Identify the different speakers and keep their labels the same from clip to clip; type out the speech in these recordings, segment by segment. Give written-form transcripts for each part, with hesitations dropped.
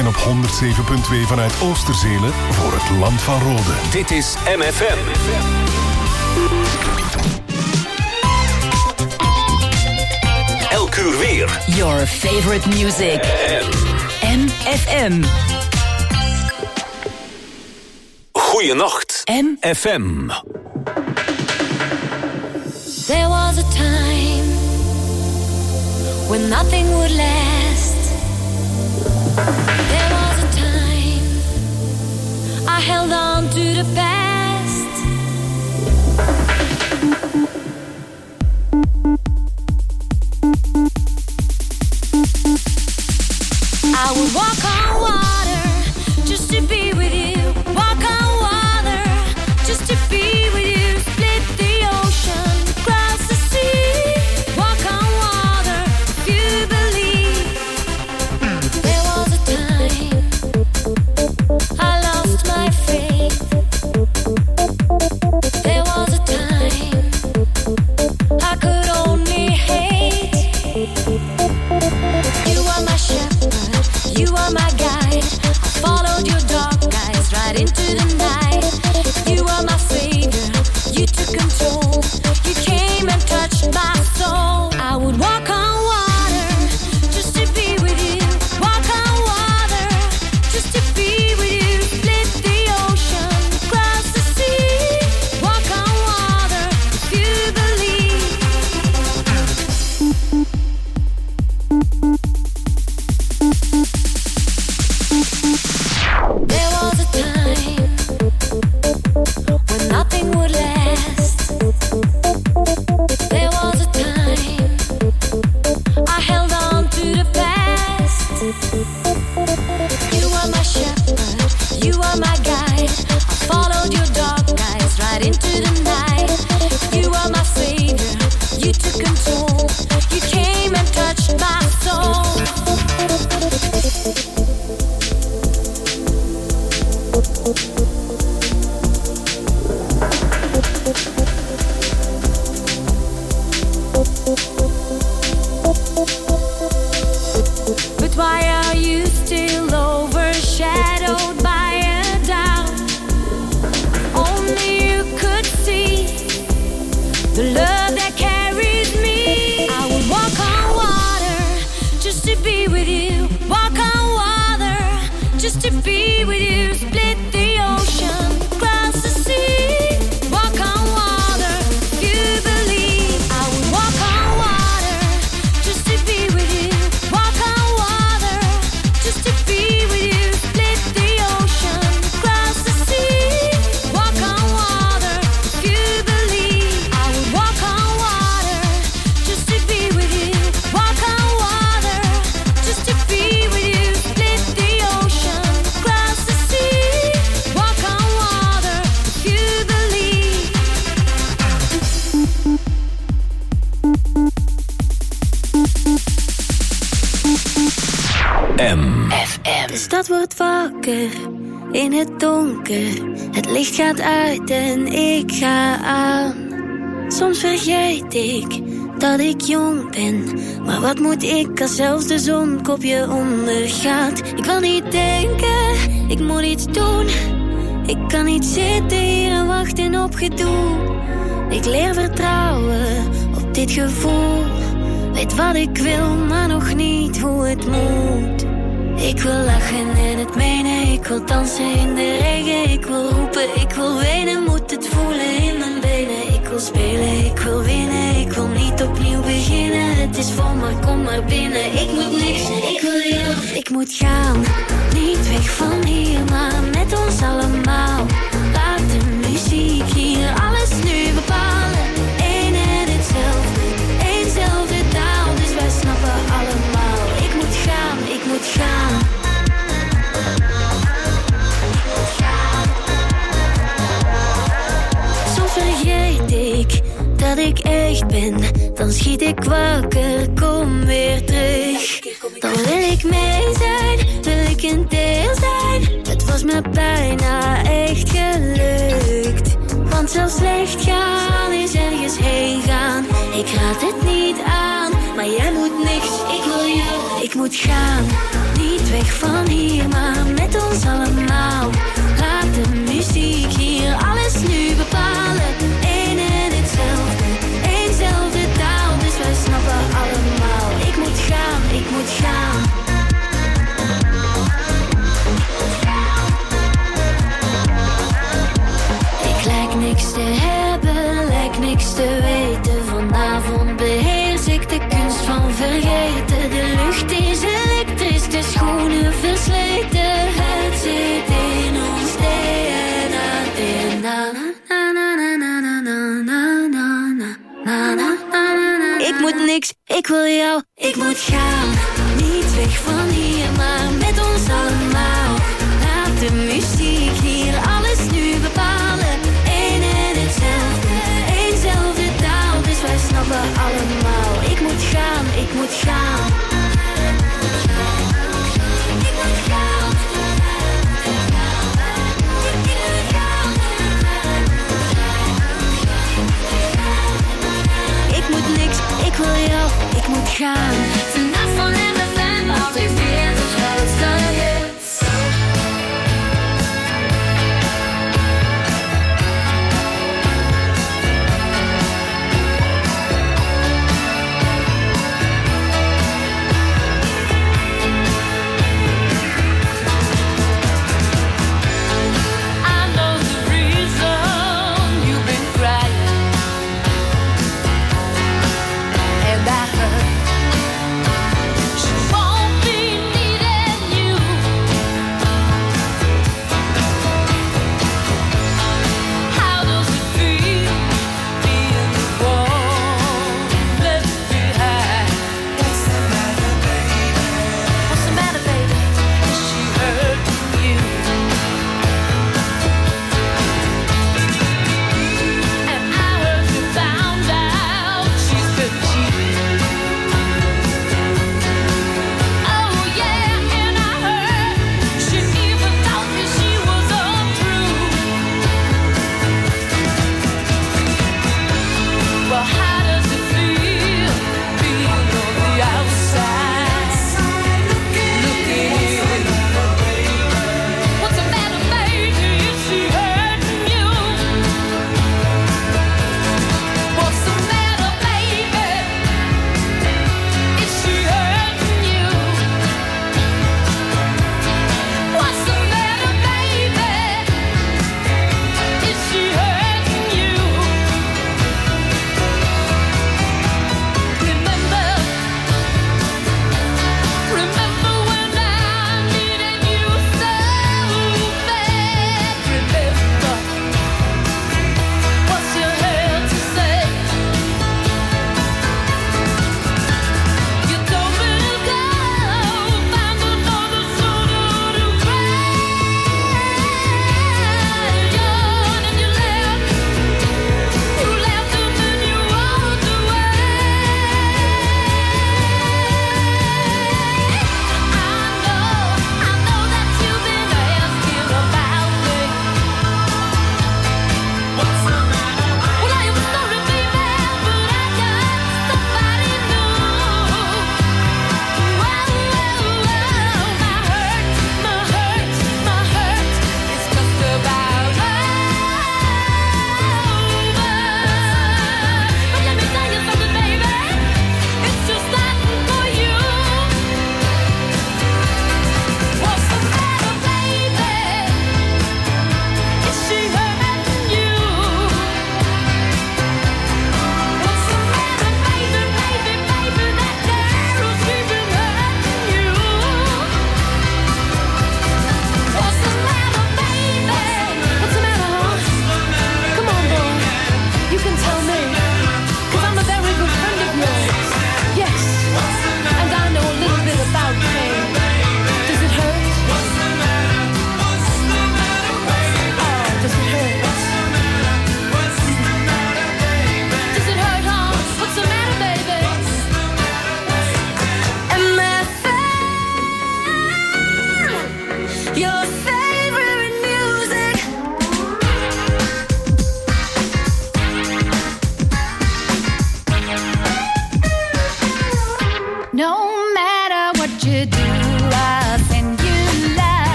Speaker 1: En op 107.2 vanuit Oosterzelen voor het Land van Rode.
Speaker 2: Dit is MFM. Elk uur weer.
Speaker 3: Your favorite music. MFM.
Speaker 2: Goeienacht.
Speaker 3: MFM.
Speaker 4: There was a time when nothing would last. There was a time I held on to the past. I would walk on water just to be with you. Walk on water just to be with you. Split the ocean, cross the sea. Walk on water if you believe. There was a time I lost my faith. There was a time I could only hate. You are my shepherd, you are my guide. I followed your dark guides right into the night. You are my savior, you took control. You came and touched my soul. I would walk on water just to be with you. Walk on water just to be with you. Split the ocean, cross the sea. Walk on water if you believe. There was a time when nothing would last. There was a time I held on to the past. You are my shepherd, you are my guide. I followed your dark guides right into the night. You are my savior, you took control. You came and touched my soul. But why are you still overshadowed by a doubt? Only you could see the love that carries me. I would walk on water just to be with you. Walk on water just to be with you. Split the ocean, cross the sea. Walk on water if you believe. I would walk on water just to be with you. Walk on water just to be with you. Split the ocean, cross the sea. Walk on water if you believe. I would walk on water just to be with you. Walk on water just to be with you. Split the ocean, cross the sea. Walk on water if you believe.
Speaker 3: FM.
Speaker 4: De stad wordt wakker in het donker. Het licht gaat uit en ik ga aan. Soms vergeet ik dat ik jong ben. Maar wat moet ik als zelfs de zon kopje ondergaat? Ik wil niet denken, ik moet iets doen. Ik kan niet zitten hier en wachten op gedoe. Ik leer vertrouwen op dit gevoel. Weet wat ik wil, maar nog niet hoe het moet. Ik wil lachen en het menen. Ik wil dansen in de regen. Ik wil roepen, ik wil wenen. Moet het voelen in mijn benen. Ik wil spelen, ik wil winnen. Ik wil niet opnieuw beginnen. Het is vol, maar kom maar binnen. Ik moet niks, ik wil heel. Ik moet gaan, niet weg van hier, maar met ons allemaal. Laat de muziek hier alles nu bepalen. Eén en hetzelfde, éénzelfde taal. Dus wij snappen allemaal. Ik moet gaan, ik moet gaan. Soms vergeet ik dat ik echt ben. Dan schiet ik wakker, kom weer terug. Dan wil ik mee zijn, wil ik een deel zijn. Het was me bijna echt gelukt. Want zelfs slecht gaan is ergens heen gaan. Ik raad het niet aan, maar maar jij moet niks. Ik wil jou, ik moet gaan. Niet weg van hier, maar met ons allemaal. Laat de muziek hier alles nu bepalen. Eén en hetzelfde, éénzelfde taal. Dus wij snappen allemaal. Ik moet gaan, ik moet gaan. Ik lijk niks te hebben, lijk niks te weten. Vanavond beheers ik de kunst van vergeten. De lucht is elektrisch, de schoenen versleten. Het zit in ons DNA, DNA. Ik moet niks, ik wil jou, ik moet gaan. Niet weg van hier, maar met ons allemaal. Laat de muziek hier alles nu bepalen. Eén en hetzelfde, éénzelfde taal. Dus wij snappen allemaal. Ik moet gaan, ik moet gaan. Ik moet gaan. Ik moet niks, ik wil jou, ik moet gaan. Vanaf van MFM, altijd weer de grootste hits.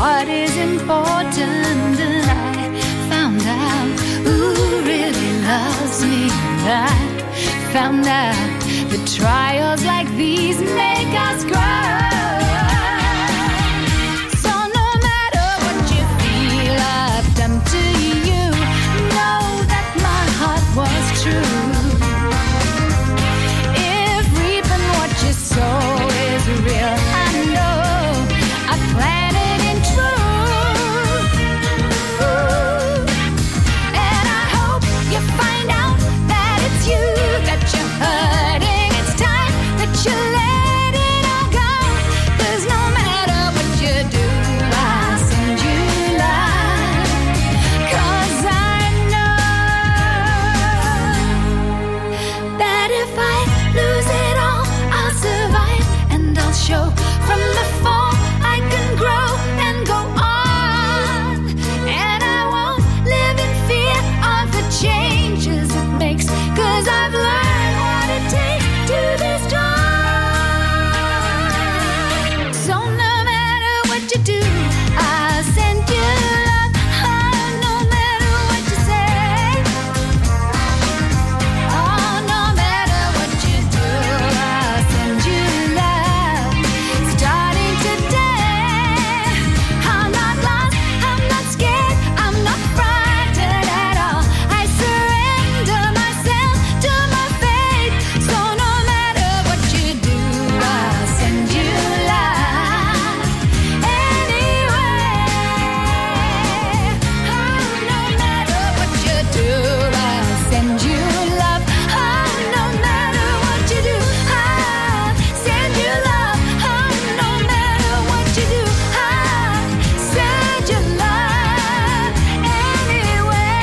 Speaker 5: what is important, and I found out who really loves me. I found out that trials like these make us grow. So no matter what you feel I've done to you, know that my heart was true. If reaping what you sow is real, I know I planted in truth. And I hope you find out that it's you that you're hurting. It's time that you let it all go. 'Cause no matter what you do, I'll send you love. 'Cause I know that if I lose it all, I'll survive and I'll show from the fall I can grow and go on. And I won't live in fear of the changes it makes, 'cause I've learned what it takes to be strong. So no matter what you do, I'll send you love. Oh, no matter what you say. Oh, no matter what you do, I'll send you love. Starting today, I'm not lost, I'm not scared, I'm not frightened at all. I surrender myself to my faith. So no matter what you do, I'll send you love anyway. Oh, no matter what you do, I'll send you love. Oh, no matter what you do, I'll send you love. Oh, no matter what you do, I'll send you love anyway.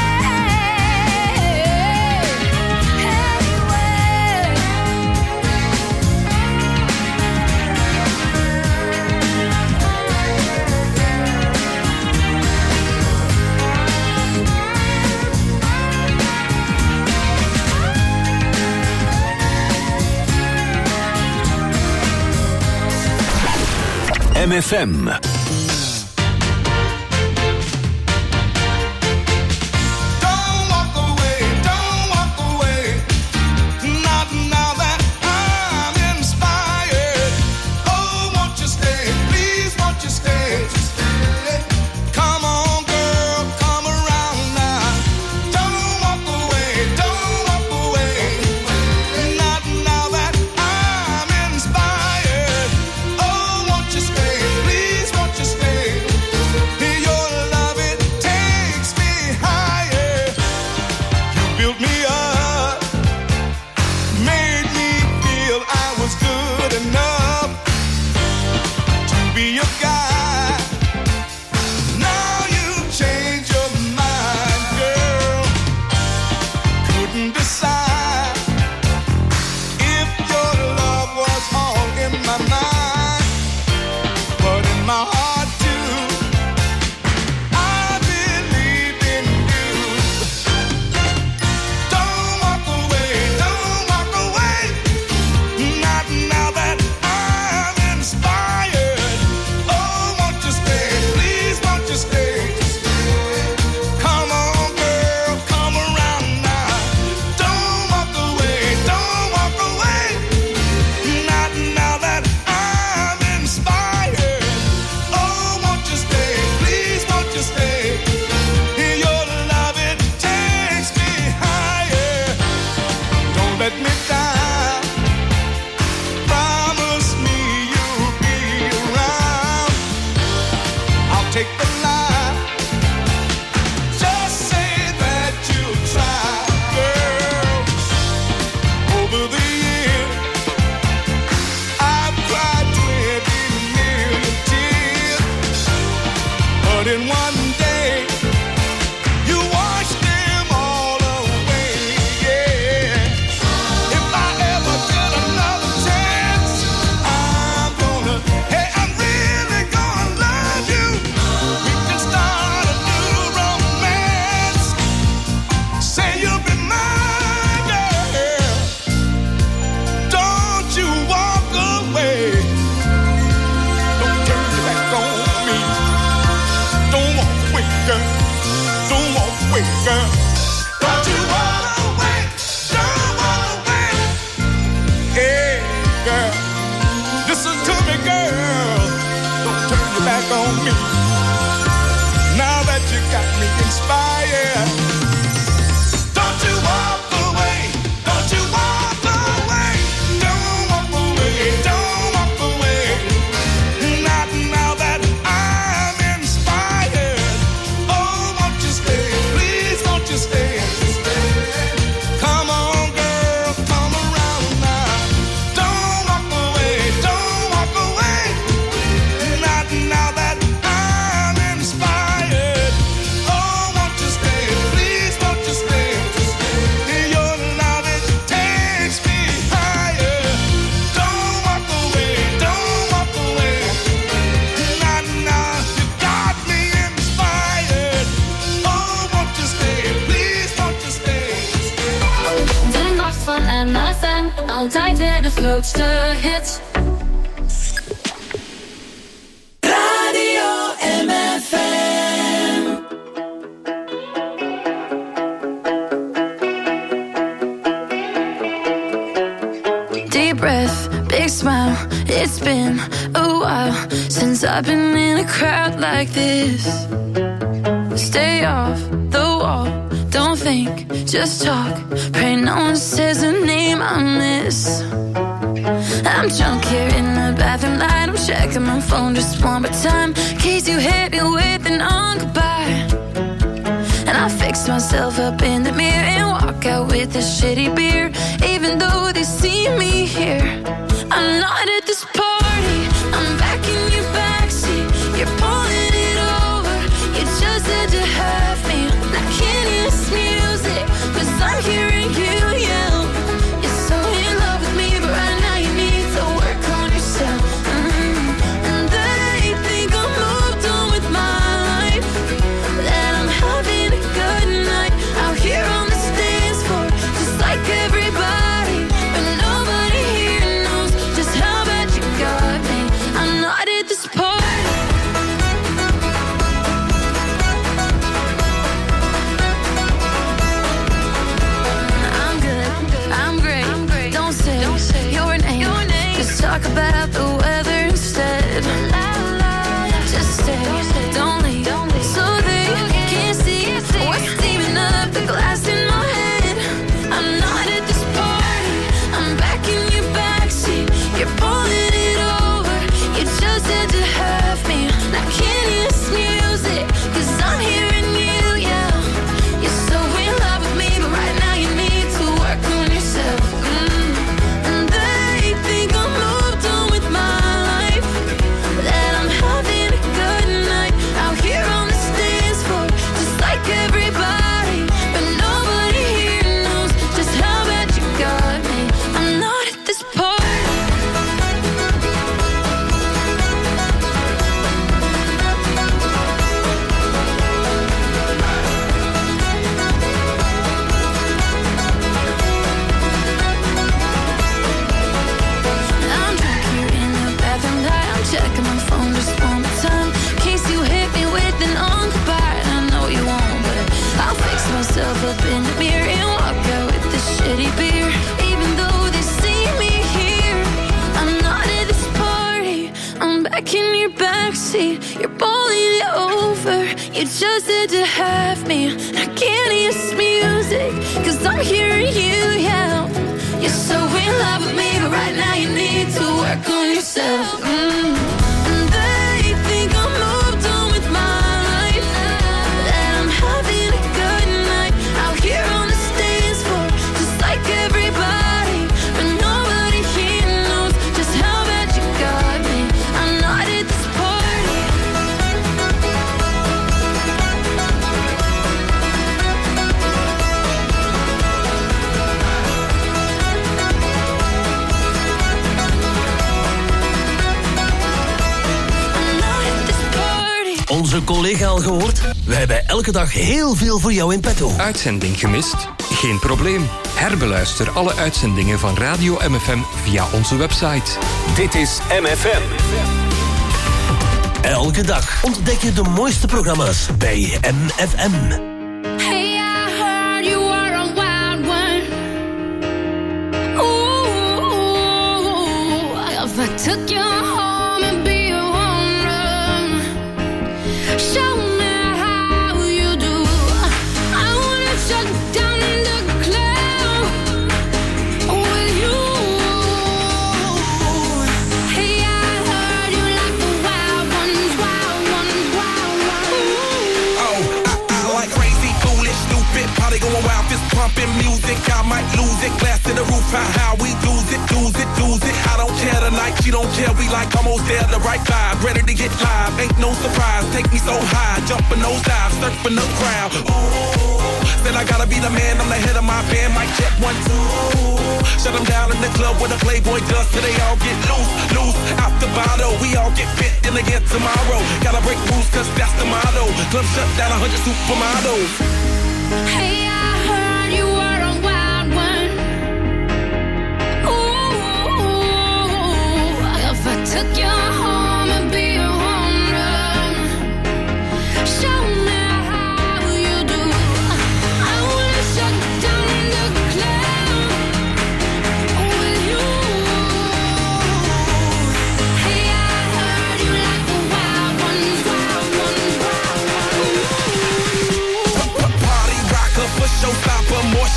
Speaker 2: MFM.
Speaker 6: Don't walk away, not now that I'm inspired. Oh, won't you stay, please won't you stay? Come on, girl, come around now. Don't walk away, not now that I'm inspired. Oh, won't you stay, please won't you stay? Your love, it takes me higher. You built me up, made me feel I was good enough to be your guy. Now you've changed your mind, girl. Couldn't decide if your love was all in my mind, but in my heart too. I believe in you. Don't walk away, not now that I'm inspired. Oh, won't you stay, please won't you stay? Come on, girl, come around now. Don't walk away, not now that I'm inspired. Oh, won't you stay, please won't you stay? Your love, it takes me higher. Don't let me down. Promise me you'll be around. I'll take the line. Just say that you'll try, girl. Over the years, I've cried 20 million tears, but in one day, you washed them all away. Yeah. If I ever get another chance, I'm really gonna love you. We can start a new romance. Say you'll be mine, girl. Don't you walk away. Don't turn your back on me.
Speaker 5: naar zijn, altijd weer de grootste hits.
Speaker 6: Radio MFM.
Speaker 4: Deep breath, big smile. It's been a while since I've been in a crowd like this. Stay off the wall, don't think, just talk. Pray no one says a name I miss. I'm drunk here in the bathroom light. I'm checking my phone just one more time, in case you hit me with an goodbye. And I fix myself up in the mirror and walk out with a shitty beer. Even though they see me here, I'm not at this party. I'm back in your backseat. You're pulling it over. You just had to have me. I can't hear this music, 'cause I'm hearing you yell. You're so in love with me, but right now you need to work on yourself. And they think I'm moved on with my life, that I'm having a good night out here on the dance floor, just like everybody. But nobody here knows just how bad you got me. I'm not at this party. I'm good, I'm great. Don't say your name. Just talk about the weather instead. Just stay, don't leave, so they can't see what's steaming up the glass in my head. I'm not at this party. I'm back in your backseat. You're pulling it over. You just had to have me. I can't hear this music, 'cause I'm hearing you yell. You're so in love with me, but right now you need to work on yourself. And they think I'm moved on with my life, that I'm having a good night out here on the dance floor, just like everybody. But nobody here knows just how bad you got me. I'm not at this party. I'm drunk here in the bathroom light. I'm checking my phone just one more time, in case you hit me with an goodbye. I know you won't, but I'll fix myself up in the mirror and walk out with this shitty beer. Even though they see me here, I'm not at this party. I'm back in your backseat. You're pulling it over. You just had to have me. I can't hear this music, 'cause I'm hearing you yell. You're so in love with me, but right now you need to work on yourself. And they think I'm moved on with my life, that I'm having a good night out here on the dance floor, just like everybody. But nobody here knows just how bad you got me. I'm not at this party. I'm not at this party.
Speaker 7: Onze collega al gehoord? We hebben elke dag heel veel voor jou in petto.
Speaker 8: Uitzending gemist? Geen probleem. Herbeluister alle uitzendingen van Radio MFM via onze website.
Speaker 2: Dit is MFM.
Speaker 7: Elke dag ontdek je de mooiste programma's bij MFM.
Speaker 5: Hey, I heard you were a wild one. Ooh, if I took you home and be your woman, show me how you do. I wanna shut down the club with you. Hey, I heard you like the wild ones, wild ones, wild ones.
Speaker 6: Oh, I like crazy, foolish, stupid, party going wild, fist pumping music. I might lose it, glass to the roof, how we lose it, lose it, lose it. I don't care tonight, she don't care, we like almost there, the right vibe, ready to get live, ain't no surprise, take me so high, jumping those dives, surfing the crowd. Ooh, said I gotta be the man, I'm the head of my band, mic check 1, 2. Shut them down in the club where the Playboy does, so they all get loose, loose, out the bottle. We all get fit in again tomorrow. Gotta break rules, 'cause that's the motto. Club shut down, 100 supermodels.
Speaker 5: Hey, I heard you were a wild one.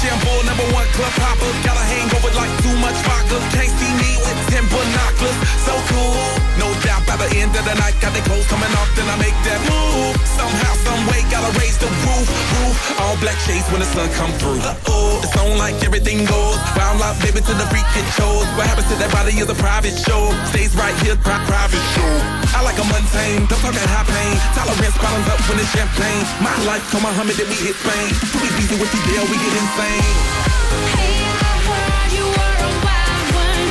Speaker 6: Shampoo, #1 club popper. Got a hangover like too much vodka. Can't see me with 10 binoculars. So cool, no doubt by the end of the night. Got the clothes coming off, then I make that move. Somehow, some way, gotta raise the roof. All black shades when the sun come through. It's on like everything goes. Wild out, baby, to the freak it shows. What happens to that body is a private show. Stays right here, private show. I like a mundane, don't talk that high pain. Tolerance bottoms up when it's champagne. My life, come Muhammad, then we hit Spain. Too easy with the deal, we get insane.
Speaker 5: Hey, I heard you were a wild one.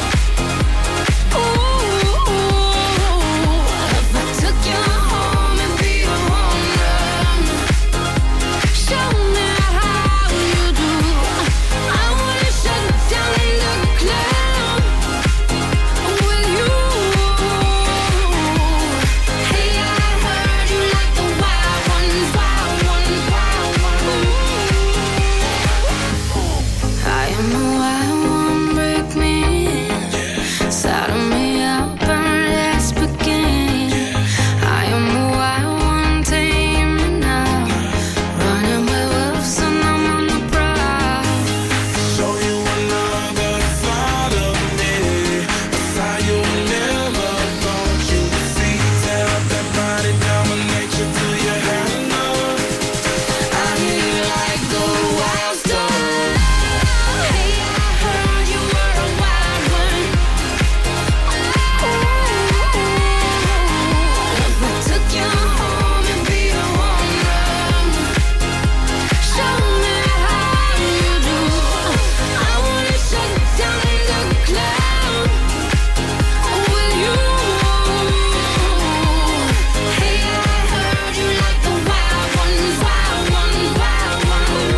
Speaker 5: Ooh, if I took you home and be a home run, show me how you do. I wanna shut down the club with you. Hey, I heard you like the wild ones, wild ones, wild ones. I am the wild one, break me in. Saddle me up and let's begin. I am the wild one, tame me now. Running with wolves and I'm on the prowl.
Speaker 6: Show you another side of me, a side you never thought you would see. Tear up that body, dominate you till you have enough.
Speaker 5: I hear you like the wild stuff. Hey, I heard you were a wild one. If I took you home and be a home run, show me how you do. I wanna shut down the club with you. Hey, I heard you like the wild ones, wild ones, wild ones.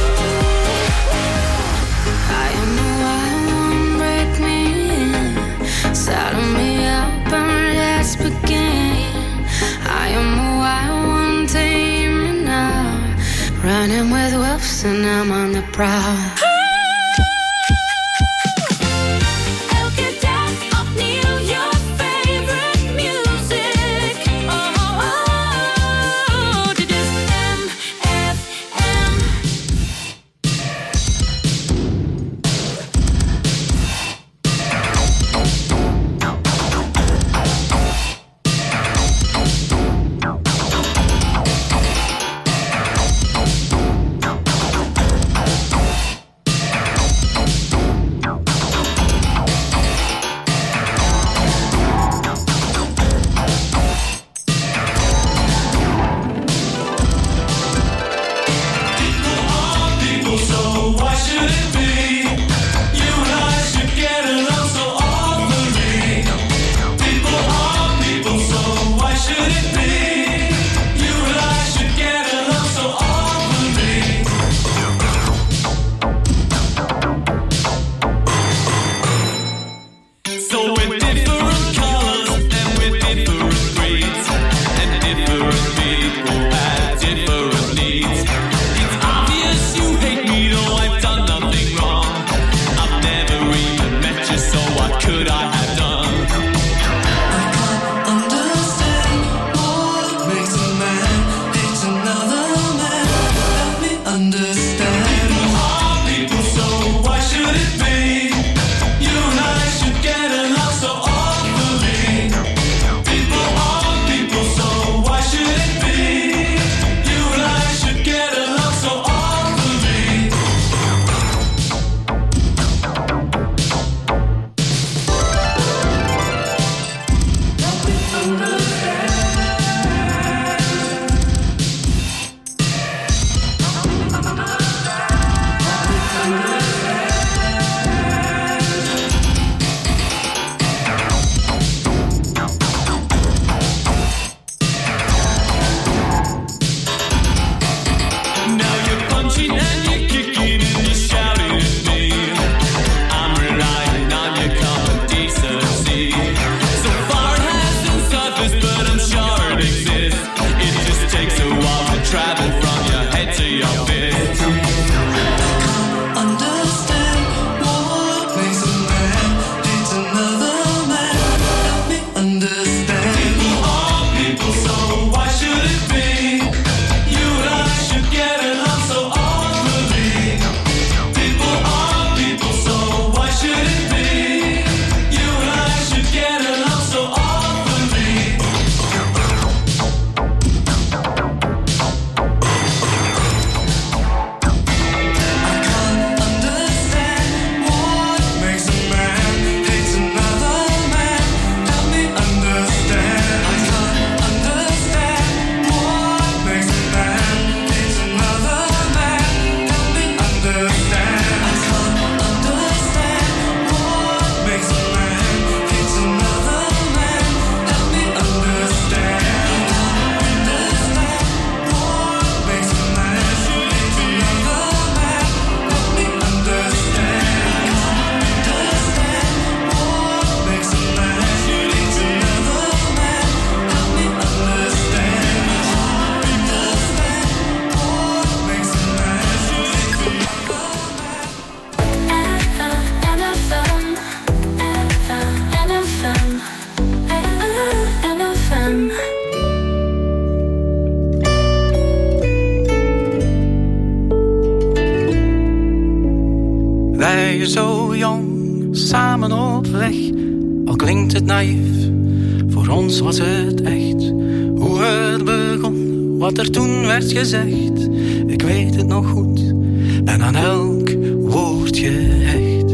Speaker 5: I am the wild one, break me in. Saddle me up and let's begin. I am the wild one, tame me now. Running with wolves and I'm on the prowl. Elke dag opnieuw je favorite music. Dit is MFM.
Speaker 9: je zo jong, samen op weg. Al klinkt het naïef, voor ons was het echt. Hoe het begon, wat er toen werd gezegd. Ik weet het nog goed, en aan elk woordje hecht.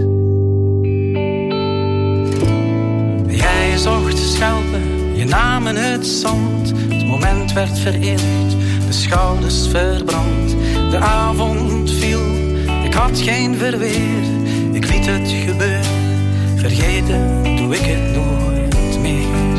Speaker 9: Jij zocht schelpen, je naam in het zand. Het moment werd vereeuwigd, de schouders verbrand. De avond viel, ik had geen verweer. Ik liet het gebeuren, vergeten doe ik het nooit meer.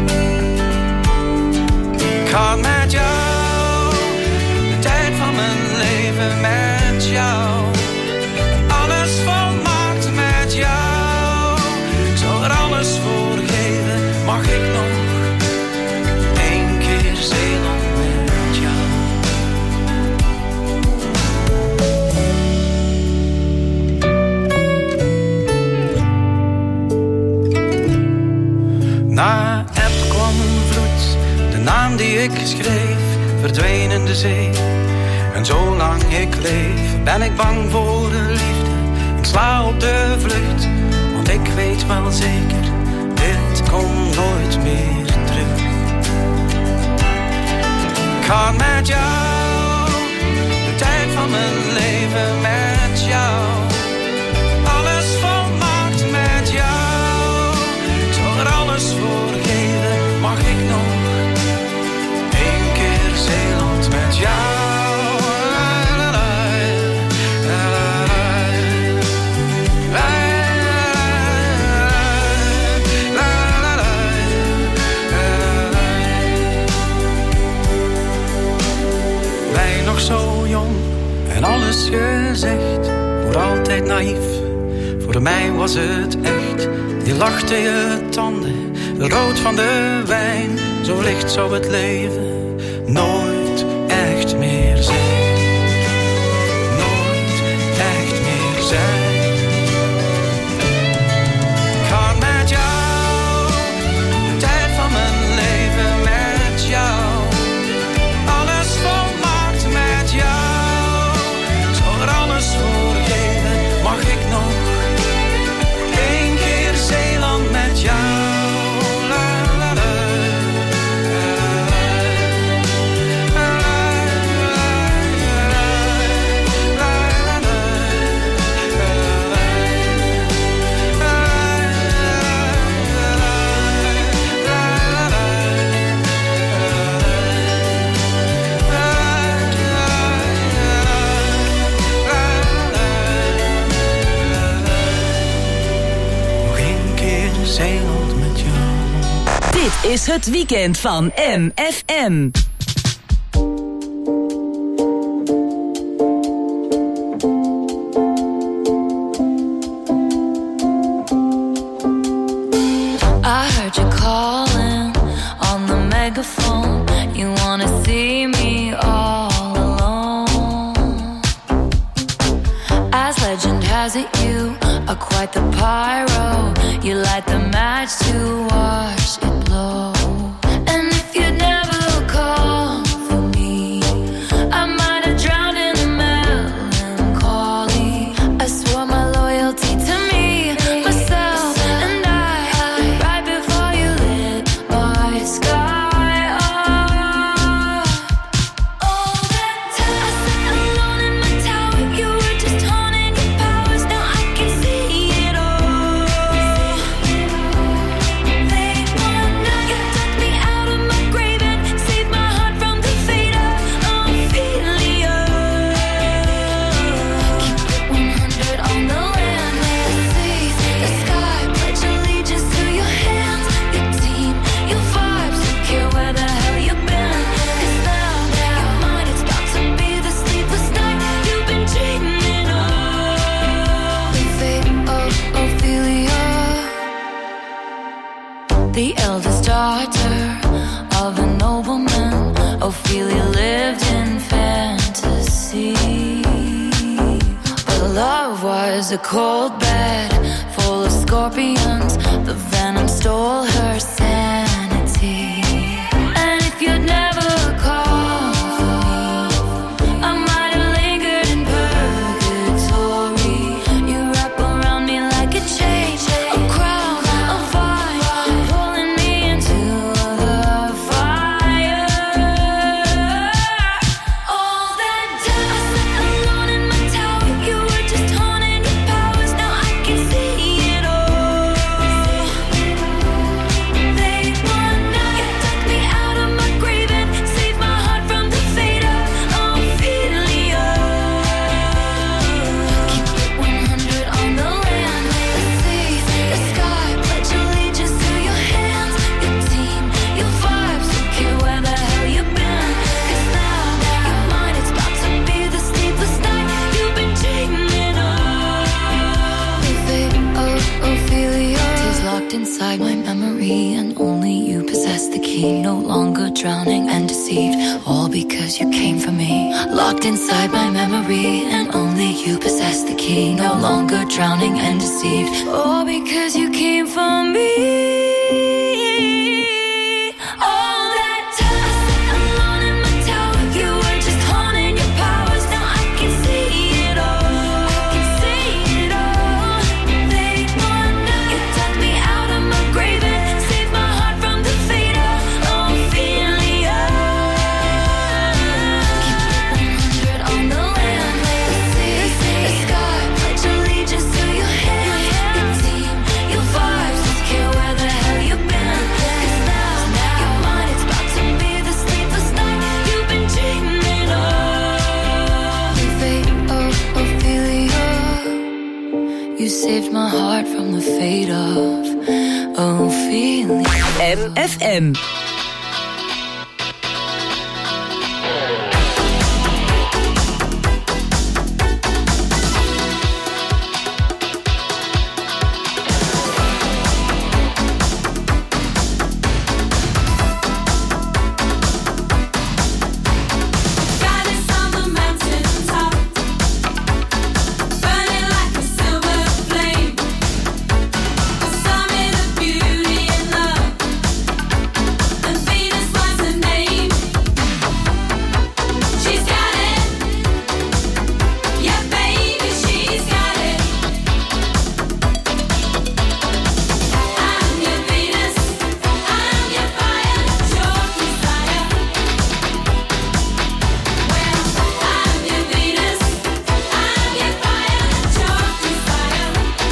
Speaker 9: Ik ga met jou, de tijd van mijn leven met jou. Alles volmaakt met jou. Ik zal er alles voor geven, mag ik nog één keer Zeeland met jou. Na eb kwam vloed, de naam die ik schreef, verdween in de zee. En zolang ik leef, ben ik bang voor de liefde. Ik sla op de vlucht, want ik weet wel zeker, dit komt nooit meer terug. Ik ga met jou, de tijd van mijn leven met jou. Alles volmaakt met jou. Ik zal er alles voor geven, mag ik nog één keer Zeeland met jou. Wij nog zo jong en alles gezegd, voor altijd naïef. Voor mij was het echt, je lachte je tanden, rood van de wijn. Zo licht zou het leven nooit echt meer zijn. Nooit echt meer zijn. Ik ga met jou, de tijd van mijn leven met jou. Alles volmaakt met jou. Ik zal er alles voor geven, mag ik nog één keer Zeeland met jou. Zeeland met jou.
Speaker 3: Dit is het weekend van MFM.
Speaker 5: I heard you calling on the megaphone. You wanna see me all alone. As legend has it, you are quite the pyro. You light the match to watch it blow. And if you'd never call for me, I might have drowned in the melancholy. I swore my loyalty to me, myself, and I, right before you lit my sky up. All that time I sat alone in my tower, you were just haunting your powers. Now I can see it all. Late one night, you took me out of my grave and saved my heart from the fate of Ophelia. Keep it 100 on the land, the sea, the sky. Pledge allegiance to your hands, your team, your vibes. Don't care where the hell you've been. 'Cause now you're mine. It's about to be the sleepless night you've been dreaming of. The fate of Ophelia, the eldest daughter of a nobleman. Ophelia lived in fantasy, but love was a cold bed full of scorpions. The venom stole her sanity. And if you'd never called for me, I might have lingered in purgatory. You wrap around me
Speaker 4: inside my memory, and only you possess the key. No longer drowning and deceived. All because you came for me. All that time I sat alone in my tower, you were just honing your powers. Now I can see it all. I can see it all. They wonder you dug me out of my grave and saved my heart from the fate of Ophelia. Keep 100 on the land, the sky, pledge allegiance to your hand. Your team, your vibes, don't care where the hell you've been. 'Cause now your mind is about to be the sleepless night you've been dreaming of. The fate of Ophelia. You saved my heart from the fate of Ophelia.
Speaker 3: MFM.
Speaker 5: Goddess on the mountain top, burning like a silver flame. The summit of beauty and love, and Venus was her name. She's got it, yeah baby, she's got it. I'm your Venus, I'm your fire, your desire. Well, I'm your Venus, I'm your fire, your desire.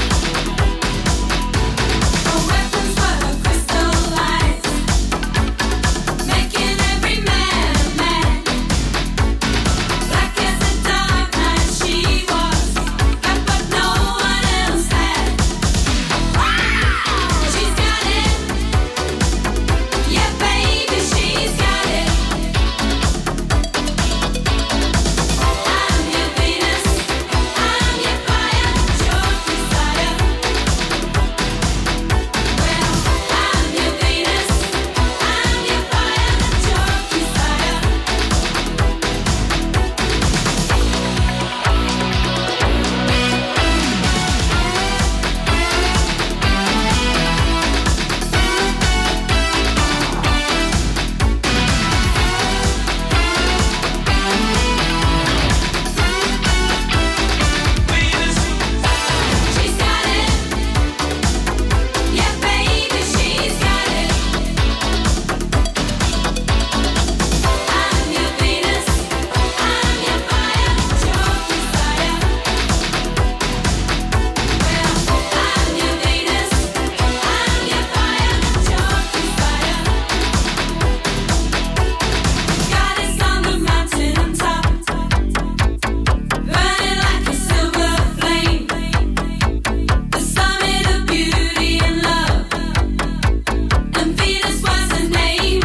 Speaker 5: Her weapons were her crystal eyes, making every man mad. Black as the dark night she was, got what no one else had. She's got it, yeah baby, she's got it. I'm your Venus, I'm your fire, your desire. Well, I'm your Venus, I'm your fire, your desire. She's got it, yeah baby, she's got it. I'm your Venus, I'm your fire, your desire. Well, I'm your Venus, I'm your fire, your desire. Goddess on the mountain top, burning like a silver flame. The summit of beauty and love, and Venus was her name.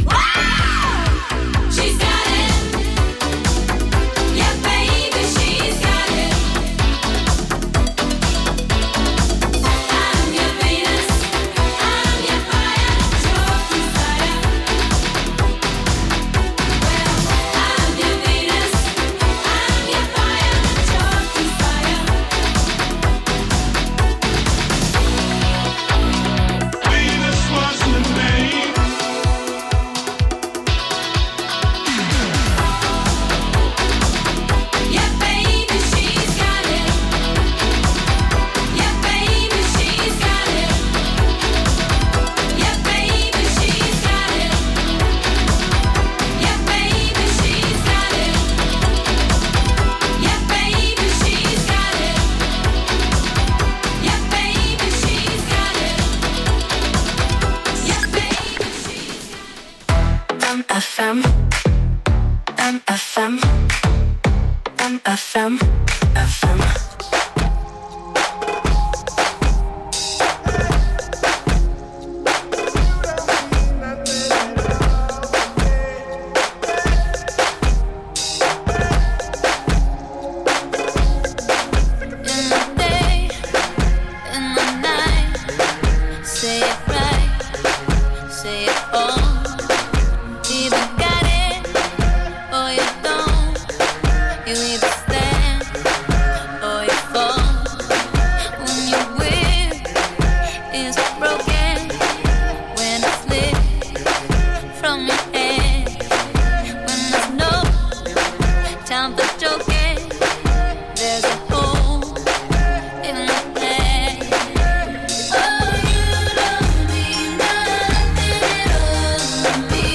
Speaker 5: She's got it, yeah baby, she's got it. I'm your Venus, I'm your fire, your desire. Well, I'm your Venus, I'm your fire, your desire.
Speaker 6: Venus was the name.
Speaker 5: Yeah baby, she's got it. Yeah baby, she's got it. Yeah baby, she's got it. Yeah baby, she's got it. Yeah baby, she's got it. Yeah baby, she's got it. Yeah baby, she's
Speaker 4: MFM, MFM, MFM, FM.
Speaker 5: in the day, in the night. Say it right, say it all. Either got it or you don't. You either stand or you fall. When your will is broken, when it slips from your hand, when there's no time for joking, there's a hole in the plan. Oh, you don't mean nothing at all to me.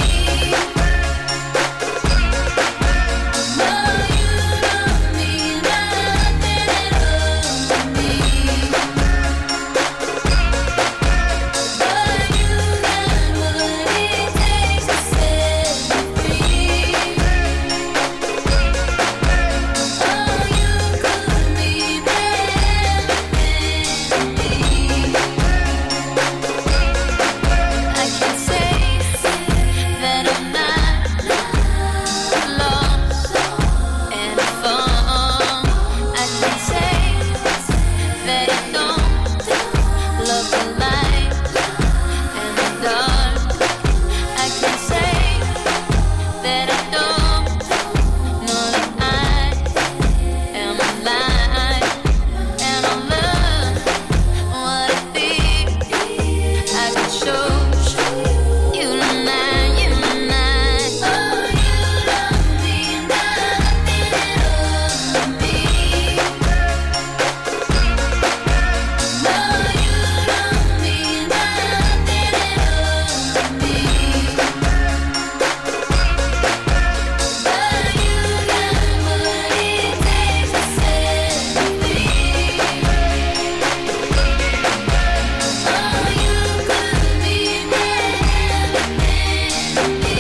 Speaker 5: No, you don't mean nothing at all to me. But you got what it takes to set me free. Oh, you could mean everything to me. I can say that I'm not lost and found. I can say that I don't love the light and the dark. I can say that I don't know that I am alive and I love what I feel. I can show you tonight, you tonight. Oh, you don't mean nothing at all to me. No, you don't mean nothing at all to me. But you got what it takes to set me free. Oh, you could mean everything to me.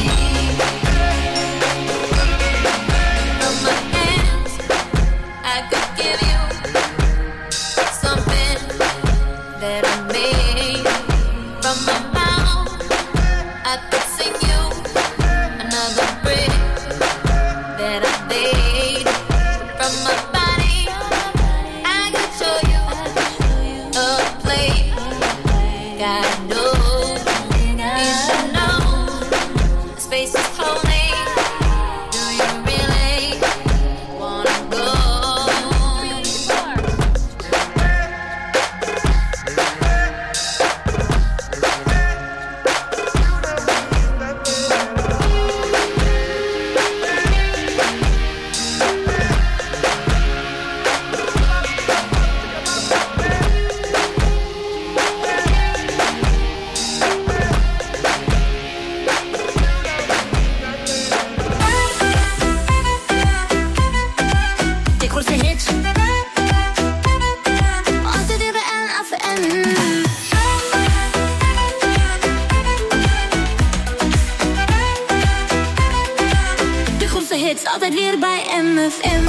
Speaker 5: From my hands, I could give you something that I made. From my mouth, I could sing you another breath that I made. From my body, I could show you a place. God knows, you should know. Space is holy. Do you really wanna go? De grootste hits. Altijd weer bij NFM. De grootste hits, altijd weer bij MFM.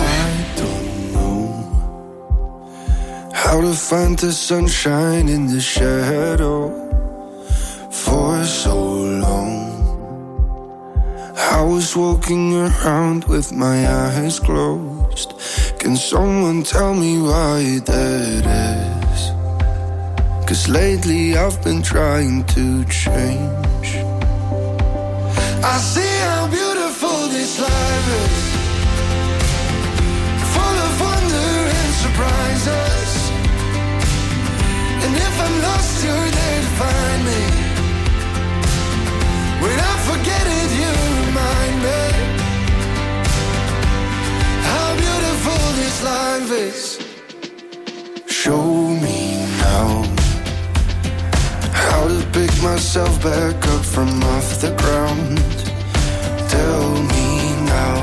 Speaker 6: How to find the sunshine in the shadow for so long. I was walking around with my eyes closed. Can someone tell me why that is? 'Cause lately I've been trying to change. I see how beautiful this life is, full of wonder and surprises. And if I'm lost, you're there to find me. When I forget it, you remind me how beautiful this life is. Show me now how to pick myself back up from off the ground. Tell me now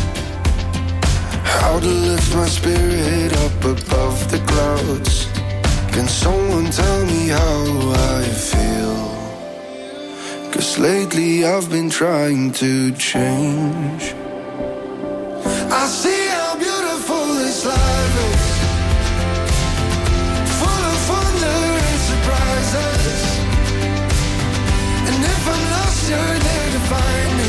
Speaker 6: how to lift my spirit up above the clouds. Can someone tell me how I feel? 'Cause lately I've been trying to change. I see how beautiful this life is, full of wonder and surprises. And if I'm lost, you're there to find me.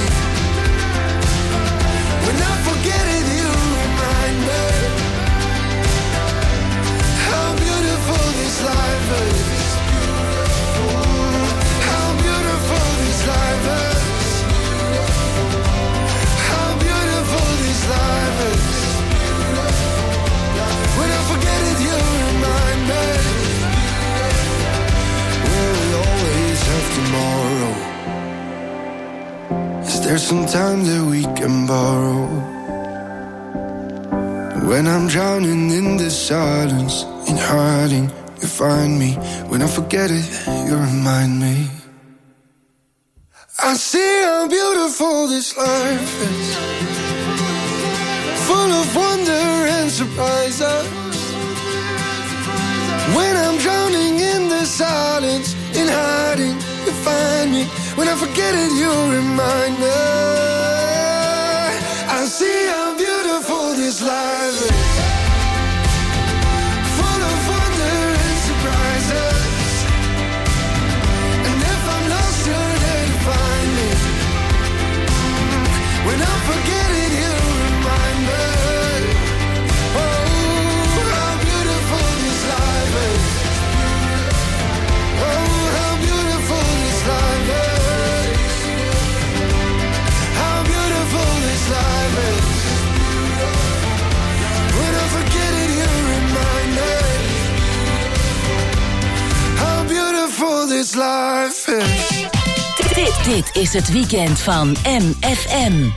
Speaker 6: When I forget it, you remind me how beautiful this life is. How beautiful this life is. How
Speaker 10: some time that we can borrow. When I'm drowning in the silence, in hiding, you find me. When I forget it, you remind me. I see how beautiful this life is, full of wonder and surprises. When I'm drowning in the silence, in hiding, you find me. When I forget it, you remind me. I see how beautiful this life is, full of wonder and surprises. And if I'm lost, you're there to find me. When I forget it, you remind me. Oh, how beautiful this life is. Oh, how beautiful this life is. How beautiful this life is. When I forget it, you remind me. How beautiful this life is.
Speaker 3: Dit is het weekend van MFM.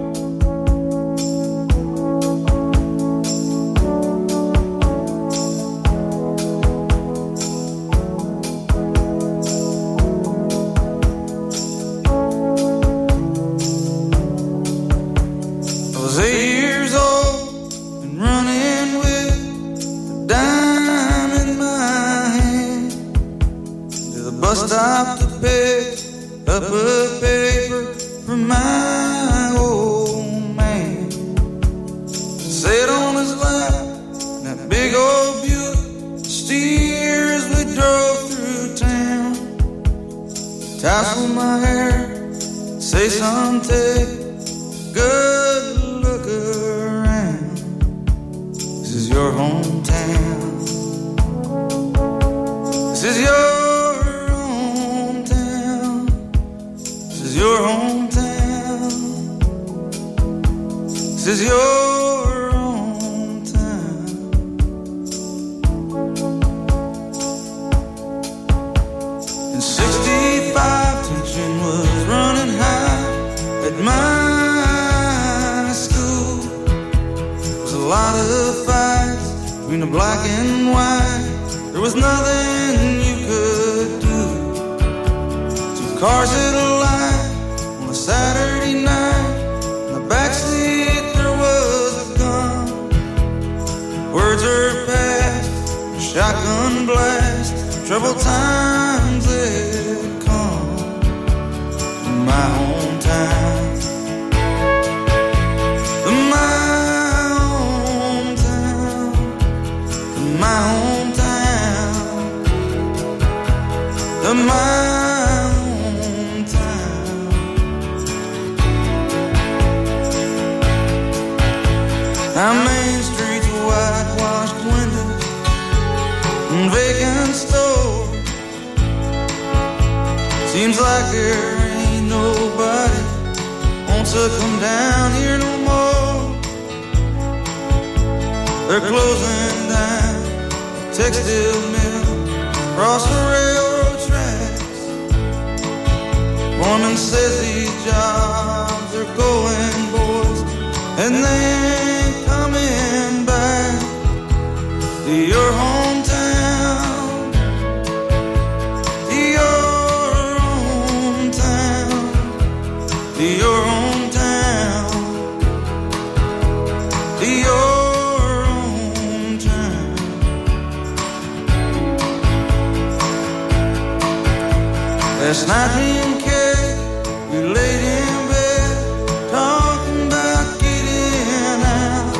Speaker 11: Last night me and Kay, we laid in bed, talking about getting out,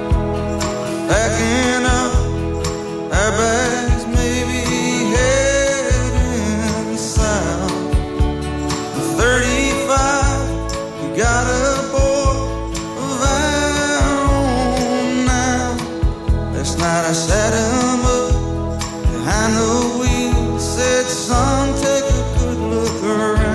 Speaker 11: packing up our bags, maybe heading south. 35, we got a boy of our own now. Last night I sat him up behind the wheel, said, son, take a good look around.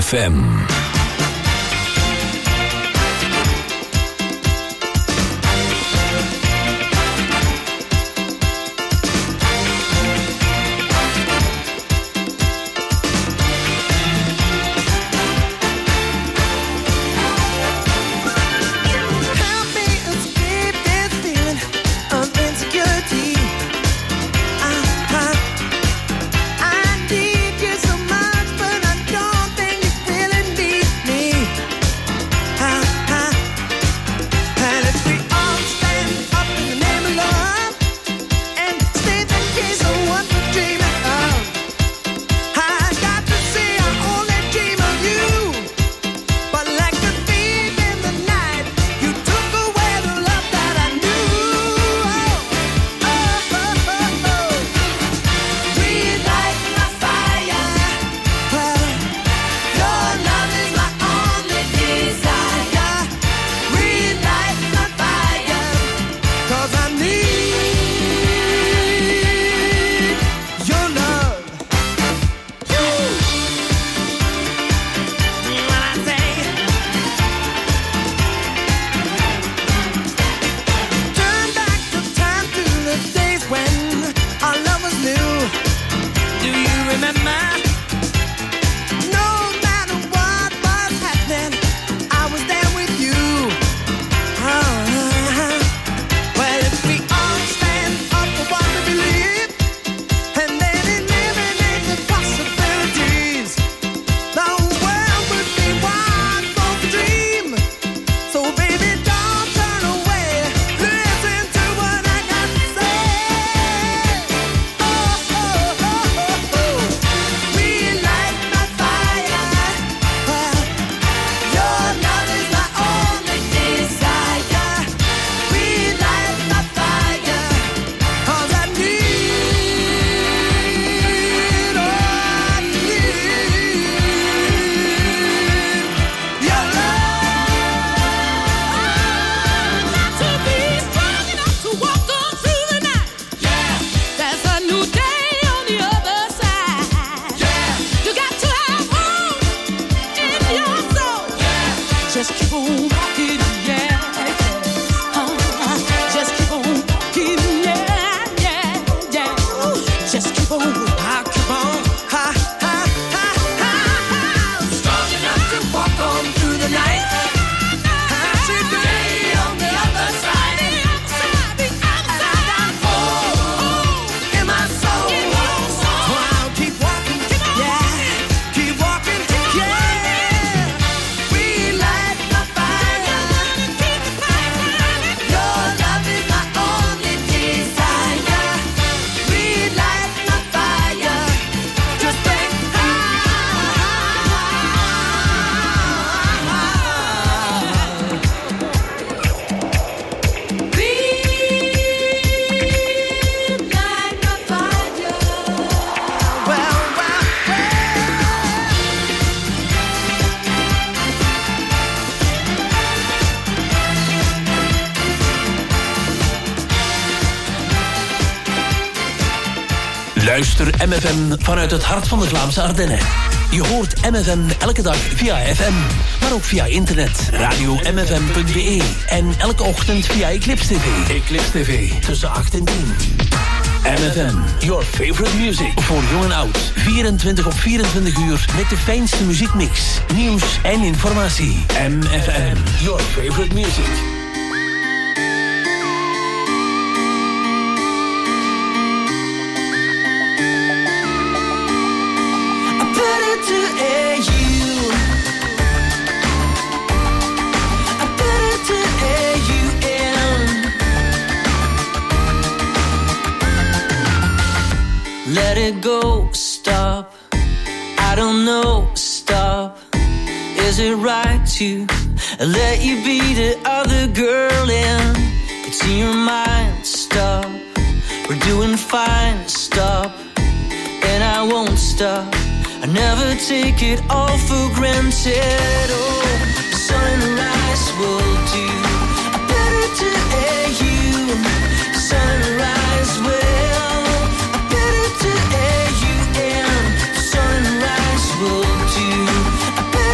Speaker 2: FM.
Speaker 7: Luister MFM vanuit het hart van de Vlaamse Ardennen. Je hoort MFM elke dag via FM, maar ook via internet. Radio-mfm.be en elke ochtend via Eclipse TV. Eclipse TV, tussen 8 en 10. MFM, your favorite music. Voor jong en oud. 24 op 24 uur met de fijnste muziekmix, nieuws en informatie. MFM, your favorite music.
Speaker 12: Let it go, stop. I don't know, stop. Is it right to let you be the other girl and it's in your mind, stop. We're doing fine, stop. And I won't stop. I never take it all for granted. Oh, sunrise will do. I better to air you. Sunrise will. I better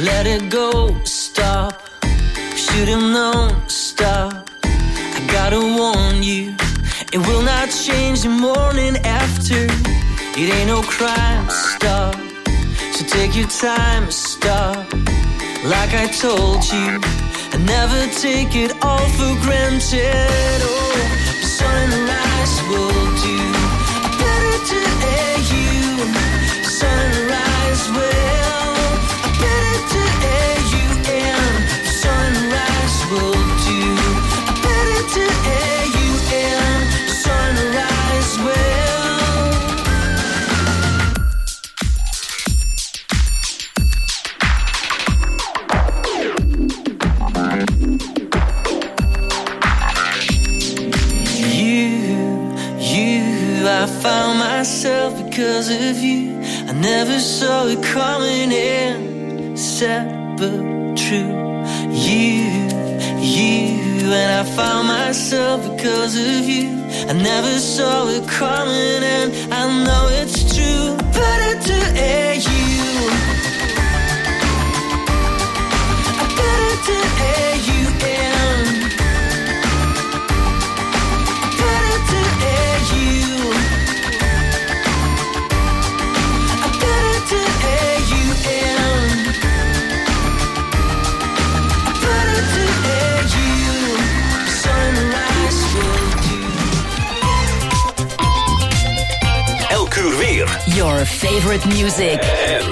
Speaker 12: let it go, stop. Should have known, stop. I gotta warn you, it will not change the morning after. It ain't no crime, stop. So take your time, stop. Like I told you, I never take it all for granted. Oh, the sunrise will do better to air you. Sunrise will better to air you. And the sunrise will do better to air you. And the sunrise will. I found myself because of you. I never saw it coming in, sad but true. You, and I found myself because of you. I never saw it coming and I know it's true. Better to air you. Better to air you in. Better to air you.
Speaker 2: Elk uur weer.
Speaker 3: Your favorite music.
Speaker 2: En